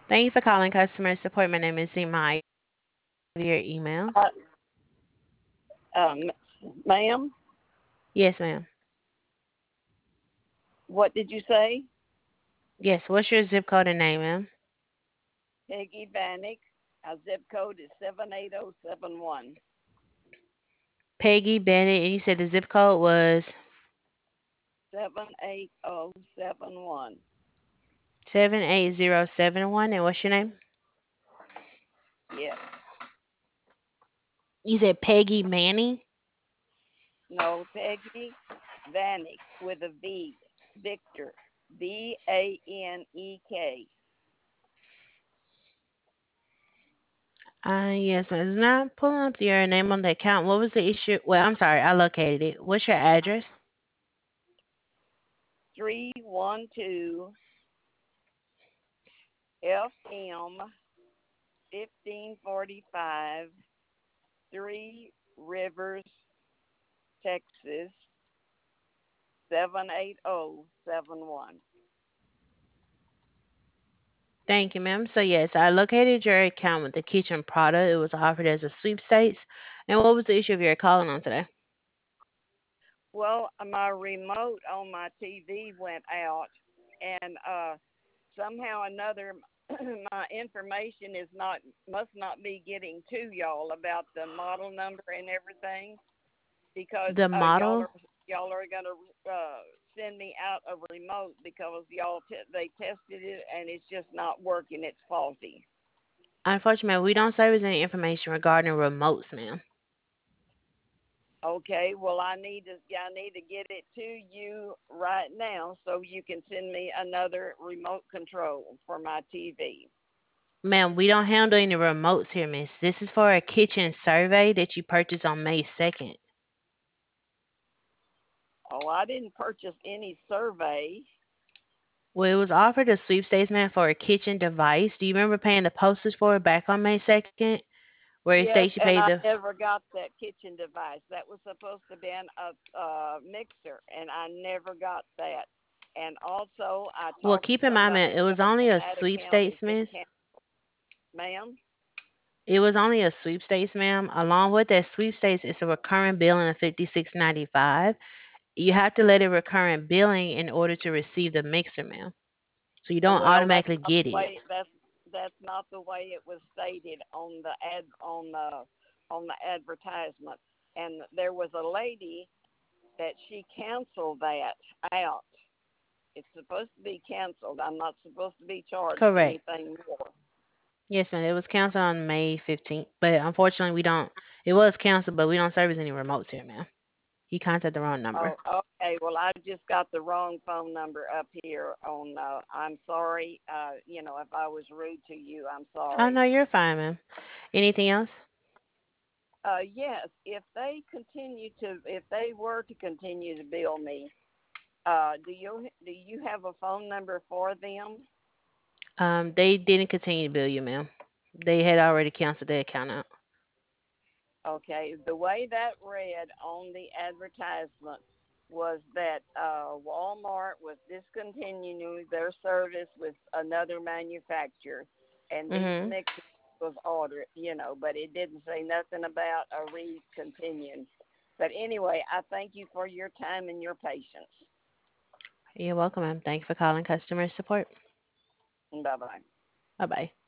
Thank you for calling customer support. My name is Zima. Your email. Uh, um, ma'am, Yes, ma'am. what did you say? Yes. What's your zip code and name, ma'am? Peggy Bannick. Our zip code is 78071. Peggy Bennett. And you said the zip code was 78071. 78071. And what's your name? Yes. You said Peggy Manning. No, Peggy Vanek with a V. Victor. Vanek. Yes, ma'am. It's not pulling up your name on the account. What was the issue? Well, I'm sorry. I located it. What's your address? 312 FM 1545 Three Rivers, Texas 78071. Thank you, ma'am. So, yes, I located your account with the kitchen product. It was offered as a sweepstakes. And what was the issue of your calling on today? Well, my remote on my TV went out, and somehow or another, my information is not must not be getting to y'all about the model number and everything because The y'all model? are gonna send me out a remote because they tested it and it's just not working. It's faulty. Unfortunately, we don't service any information regarding remotes, ma'am. Okay, well I need to get it to you right now so you can send me another remote control for my TV. Ma'am, we don't handle any remotes here, miss. This is for a kitchen survey that you purchased on May 2nd. Oh, I didn't purchase any survey. Well, it was offered a sweepstakes, ma'am, for a kitchen device. Do you remember paying the postage for it back on May 2nd? Where it states Yes, you paid and I the. never got that kitchen device. That was supposed to be a mixer, and I never got that. And also, I Well, talked to keep in mind, ma'am, somebody it was else, only and a that account has sweepstakes, been miss. canceled. Ma'am? It was only a sweepstakes, ma'am. Along with that sweepstakes, it's a recurring billing of 56.95. You have to let it recurrent billing in order to receive the mixer, ma'am. So you don't Well, automatically get it. that's not the way it was stated on on the advertisement. And there was a lady that she canceled that out. It's supposed to be canceled. I'm not supposed to be charged Correct. anything more. Yes, ma'am. It was canceled on May 15th, but unfortunately, we don't. It was canceled, but we don't service any remotes here, ma'am. You contacted the wrong number. Oh, okay. Well, I just got the wrong phone number up here on. I'm sorry. If I was rude to you, I'm Oh sorry. no, you're fine, ma'am. Anything else? Yes, if they were to continue to bill me, do you have a phone number for them? They didn't continue to bill you, ma'am. They had already canceled their account out. Okay, the way that read on the advertisement was that Walmart was discontinuing their service with another manufacturer, and these Mhm. mixers was ordered, but it didn't say nothing about a recontinuing. But anyway, I thank you for your time and your patience. You're welcome, ma'am. Thank you for calling customer support. Bye bye. Bye bye.